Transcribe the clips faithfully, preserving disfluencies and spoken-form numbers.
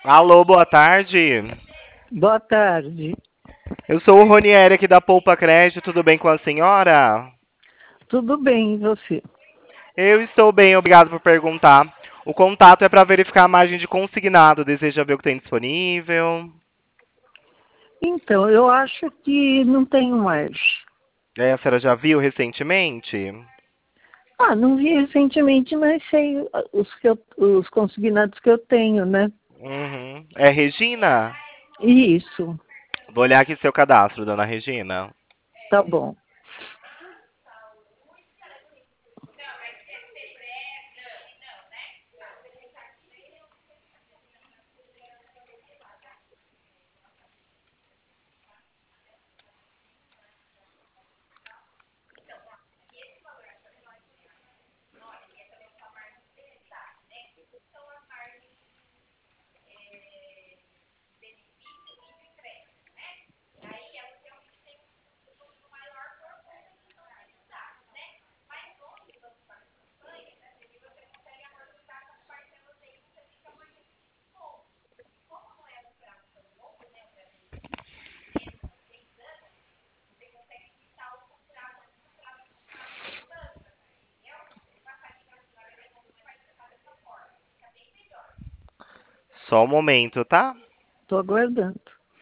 Alô, boa tarde. Boa tarde. Eu sou o Ronieri aqui da Poupa Crédito, tudo bem com a senhora? Tudo bem, e você? Eu estou bem, obrigado por perguntar. O contato é para verificar a margem de consignado, deseja ver o que tem disponível. Então, eu acho que não tenho mais. É, a senhora já viu recentemente? Ah, não vi recentemente, mas sei os, que eu, os consignados que eu tenho, né? Uhum. É Regina? Isso, Vou olhar aqui seu cadastro, dona Regina. tá bom. Só um momento, tá? Estou aguardando.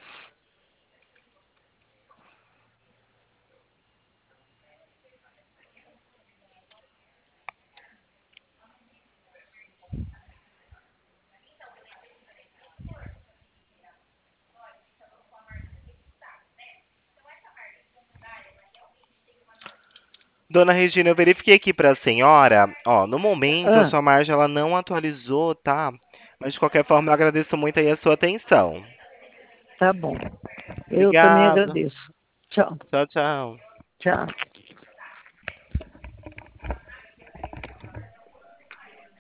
Dona Regina, eu verifiquei aqui para a senhora. Ó, no momento a Ah, sua margem ela não atualizou, tá? Mas de qualquer forma eu agradeço muito aí a sua atenção. tá bom. Eu também Obrigado. agradeço. Tchau, Tchau, tchau. tchau.